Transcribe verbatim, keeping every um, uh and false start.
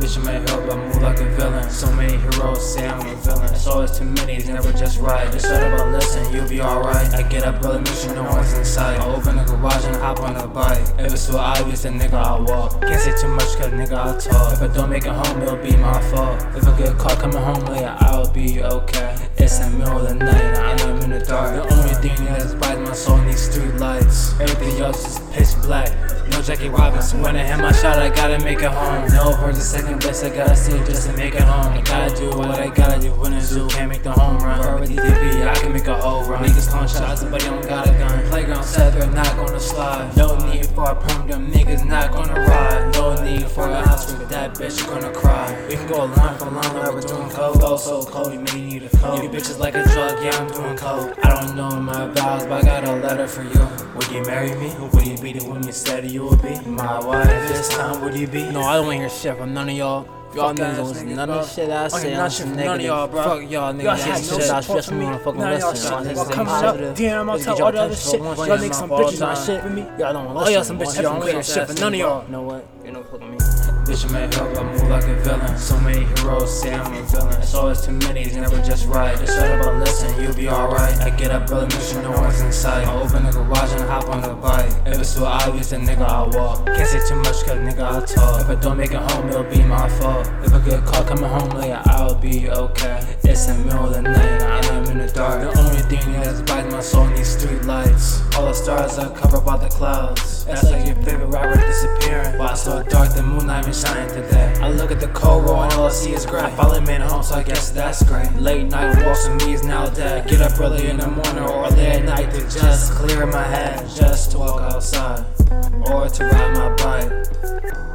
Bitch, I'm a hero, but I move like a villain. So many heroes say I'm a villain. It's always too many, it's never just right. Just shut up and listen, you'll be alright. I get up early, make sure no one's inside. I open the garage and hop on a bike. If it's too obvious, then nigga, I'll walk. Can't say too much, cause nigga, I'll talk. If I don't make it home, it'll be my fault. If I get caught coming home late, I'll be okay. It's the middle of the night, and I know I'm in the dark. The only thing that's biting my soul needs street lights. Everything else is pitch black. No Jackie Robinson. When I hit my shot, I gotta make it home. No first or second best, I gotta see it just to make it home. I gotta do what I gotta do. When it's due, can't make the home run. For T V, I can make a whole run. Niggas calling shots, but they don't got a gun. Playground set, they're not gonna slide. No need for a perm, them niggas not gonna ride. No need for a house with that bitch, you gonna cry. We can go line for line like we're doing coke. Flow so cold, you may need a coat. You bitches like a drug, yeah, I'm doing coke. I don't know my vows, but I got a letter for you. Would you marry me? Would you be the woman you said you would be? My wife this time, would you be? No, I don't wanna hear shit from none of y'all. Y'all niggas don't listen to none of the shit I say. I'm some negative. None of y'all, bro. Fuck y'all niggas. Y'all had no support for me. None of y'all shit. Y'all coming up, D M, I'll tell all the other shit. Y'all make some bitches on shit with me. Y'all don't wanna listen. Oh, y'all some bitches. Y'all don't hear shit for none of y'all. You know what? You know, fuck me. Bitch, I'm a hero, I move like a villain. So many heroes say I'm a villain. It's always too many, it's never just right. Just shut up and listen, you'll be alright. I get up early, make sure no one's inside. I open the garage and hop on the bike. If it's too obvious, then nigga, I'll walk. Can't say too much, cause nigga, I'll talk. If I don't make it home, it'll be my fault. If I get caught coming home late, I'll be okay. It's the middle of the night, and I know I'm in the dark. The only thing that's biting my soul needs street lights. All the stars are covered by the clouds. That's like your favorite rapper disappearing. Why it's so dark, the moon not even shining today. I look at the cold roll and all I see is gray. I finally made it home, so I guess that's great. Late night walks with me is now dead. Get up early in the morning or late at night to just clear my head. Just to walk outside or to ride my bike.